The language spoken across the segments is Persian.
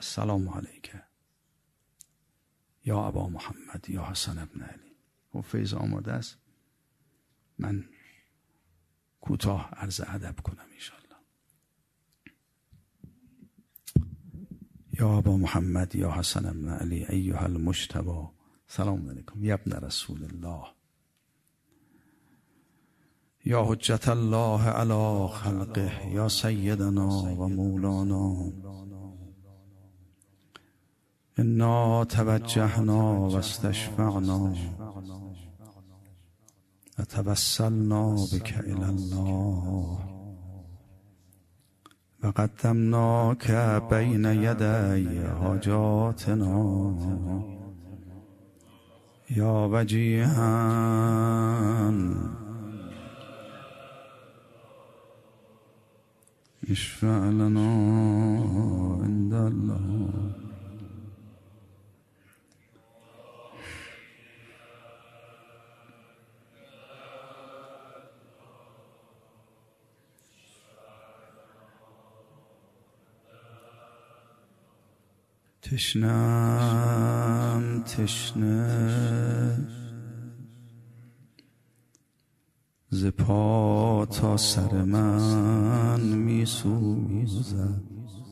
السلام علیک یا ابا محمد یا حسن ابن علی. و فیض آماده است، من کوتاه عرض ادب کنم انشاءالله. یا ابا محمد یا حسن ابن علی ایها المجتبی سلام علیکم یا ابن رسول الله یا حجت الله علی خلقه یا سیدنا و مولانا انا توجهنا و استشفعنا و توسلنا بک الی الله و قدمناک بین یدی حاجاتنا یا وجیها اشفع لنا عند الله. تشنم تشنه ز پا تا سر من می سوزد،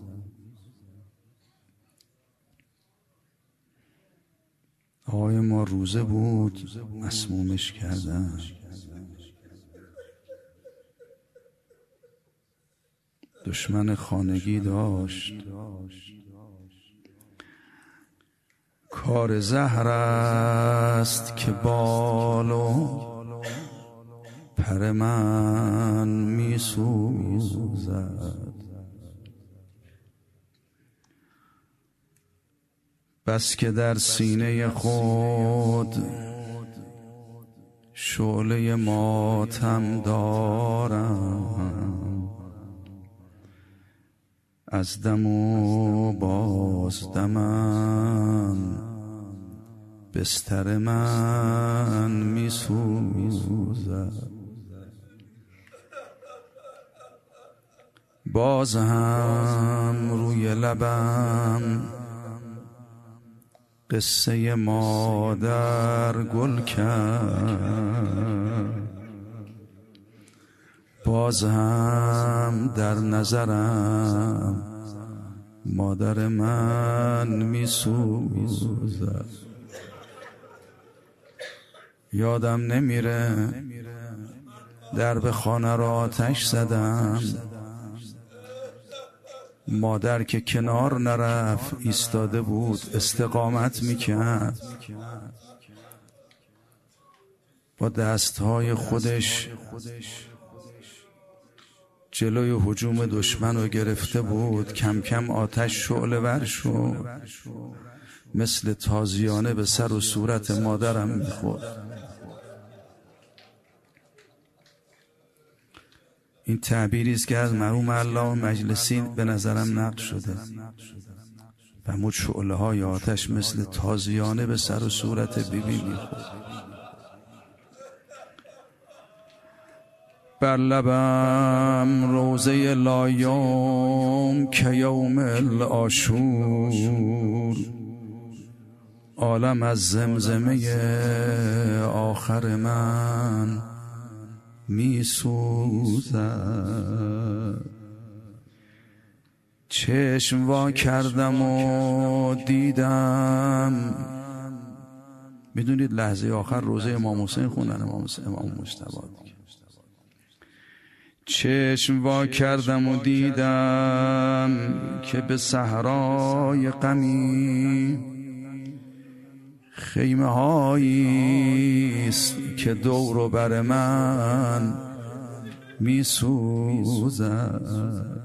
آقای ما روزه بود مسمومش کردن، دشمن خانگی داشت، کار زهر است که بال و پر من می سوزد، بس که در سینه خود شعله ماتم دارم، از دم و باز دمم بستر من می سوزد، باز هم روی لبم قصه مادر گل کرد، باز هم در نظرم مادر من می سوزد. یادم نمیره درب خانه را آتش زدم، مادر که کنار نرفت ایستاده بود استقامت میکرد، با دستهای خودش جلوی هجوم دشمن رو گرفته بود، کم کم آتش شعله ور شد، مثل تازیانه به سر و صورت مادرم میخورد. این تعبیری است که از مرحوم علامه مجلسی به نظرم نقل شده. فرمود شعله های آتش مثل تازیانه به سر و صورت بیبی میخورد. بر لبم روزه لایوم که یوم العاشور، عالم از زمزمه آخر من می سوزد. چشم وا کردم و دیدم، میدونید لحظه آخر روزه امام حسین خوندن امام مجتبی. چشم وا کردم و دیدم که به صحرای غمی خیمه هایی است که دور و بر من می سوزد.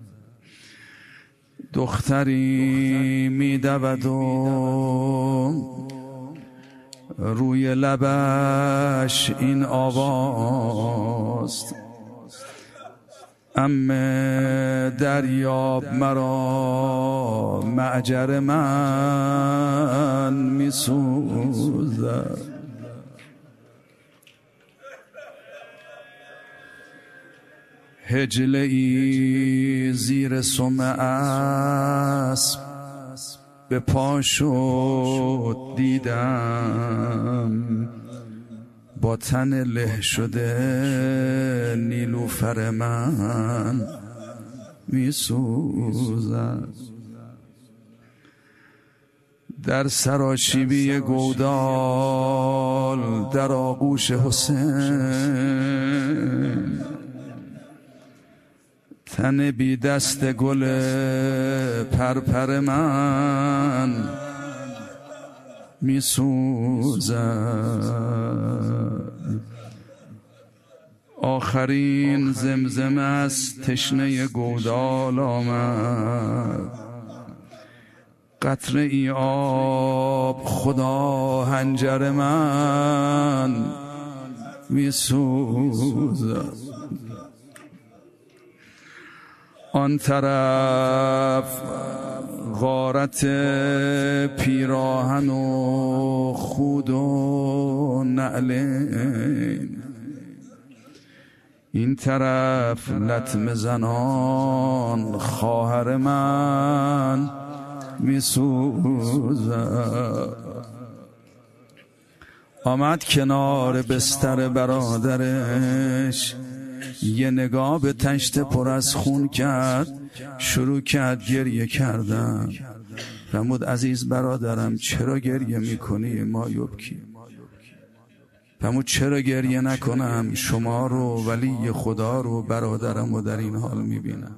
دختری می دود و روی لبش این آواز، امه دریاب مرا معجر من می سوزد. حجله ای زیر سم اسب به پا شد دیدم با تن له شده نیلوفر من میسوزد. در سراشیبی گودال در آغوش حسین تن بی دست گل پرپر من میسوزد. آخرین زمزمه از تشنه گودال آمد، قطره ای آب خدا حنجر من میسوزد. آن طرف غارت پیراهن و خود و نعلین، این طرف لطمه زنان خواهر من میسوزد. آمد کنار بستر برادرش، یه نگاه به تشت پر از خون کرد، شروع کرد گریه کردن. فرمود عزیز برادرم چرا گریه میکنی؟ ما یبکی. فرمود چرا گریه نکنم؟ شما رو، ولی خدا رو، برادرم رو در این حال میبینم.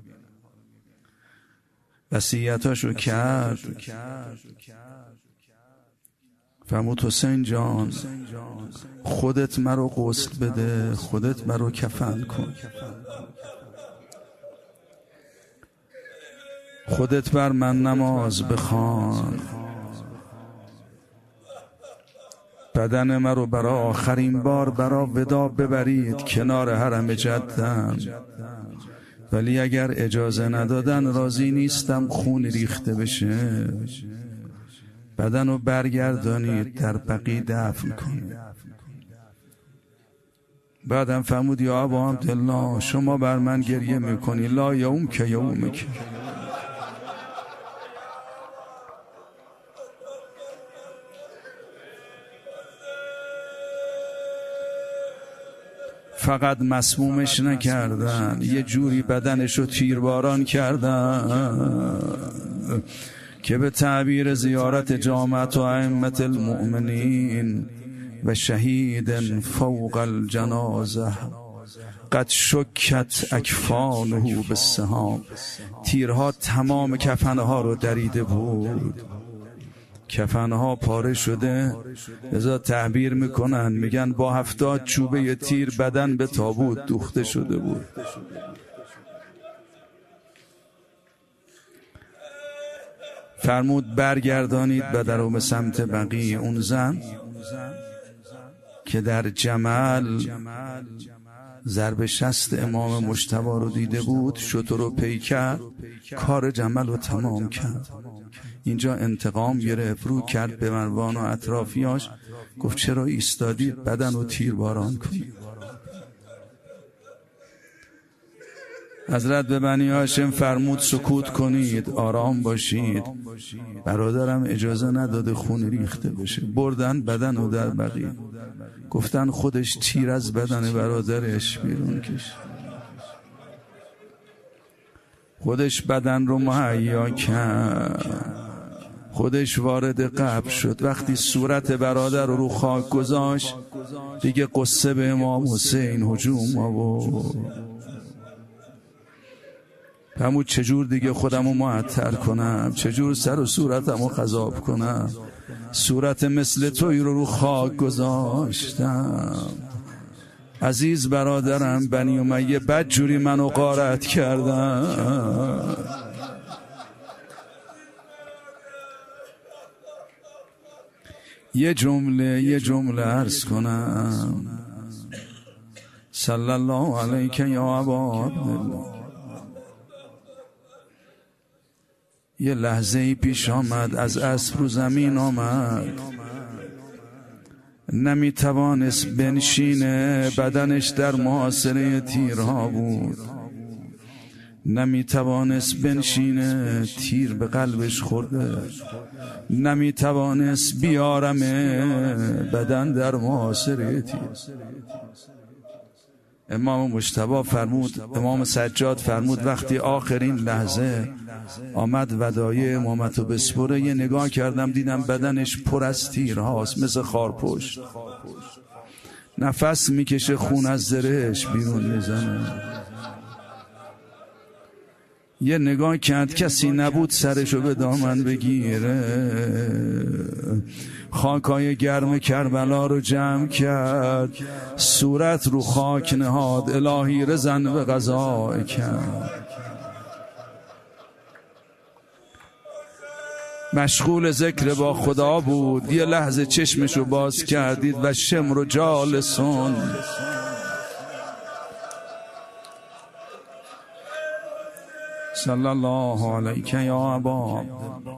وصیتاشو کرد. فرمود حسین جان خودت مرا غسل بده، خودت مرا کفن کن، خودت بر من نماز بخوان، بدن مرا برای آخرین بار برای ودا ببرید کنار حرم جدم، ولی اگر اجازه ندادن راضی نیستم خون ریخته بشه. بدن رو برگردانید در بقیع دفن کنید. بعدم فرمود یا ابا عبدالله شما بر من گریه میکنی، لا یوم که یومک. فقط مسمومش نکردن، یه جوری بدنشو تیرباران کردن که به تعبیر زیارت جامعت و ائمه المؤمنین و شهید فوق الجنازه قد شکت اکفانه بالسهام، تیرها تمام کفنها رو دریده بود، کفنها پاره شده. لذا تعبیر میکنن میگن با 70 چوبه تیر بدن به تابوت دوخته شده بود. فرمود برگردانید بدن رو به سمت بقیع. اون زن که در جمل ضرب شست امام مجتبی رو دیده بود، شتر رو پی کرد، کار جمل رو تمام کرد. اینجا انتقام گرفت، رو کرد به مروان و اطرافیاش، گفت چرا ایستادید؟ بدن رو تیرباران کنید. حضرت به بنی هاشم فرمود سکوت کنید، آرام باشید، برادرم اجازه نداده خون ریخته بشه. بردن بدن رو در بقیع، گفتن خودش تیر از بدن برادرش بیرون کشید، خودش بدن رو مهیا کرد، خودش وارد قبر شد. وقتی صورت برادر رو خاک گذاشت دیگه قصه به امام حسین هجوم آورد. همون چجور دیگه خودمو معطر کنم، چجور سر و صورتمو خضاب کنم، صورت مثل توی رو خاک گذاشتم. عزیز برادرم بنی امیه بدجوری منو غارت کردن. یه جمله عرض کنم، صلی الله علیک یا ابا عبدالله. یه لحظه پیش آمد، از اسب رو زمین آمد، نمیتوانست بنشینه، بدنش در محاصره تیرها بود. نمیتوانست بنشینه، تیر به قلبش خورده، نمیتوانست بیارمه، بدن در محاصره تیر. امام مجتبی فرمود، امام سجاد فرمود وقتی آخرین لحظه آمد ودایع امامتو بسپره، یه نگاه کردم دیدم بدنش پر از تیرهاست مثل خارپشت، نفس میکشه، خون از زرهش بیرون میزنه. یه نگاه کرد کسی نبود سرشو به دامن بگیره، خاکای گرم کربلا رو جمع کرد، صورت رو خاک نهاد، الهی رزن به قضا کرد. مشغول ذکر با خدا بود، یه لحظه چشمشو باز کردید و شمر و جالسون، صلی الله علیک یا ابا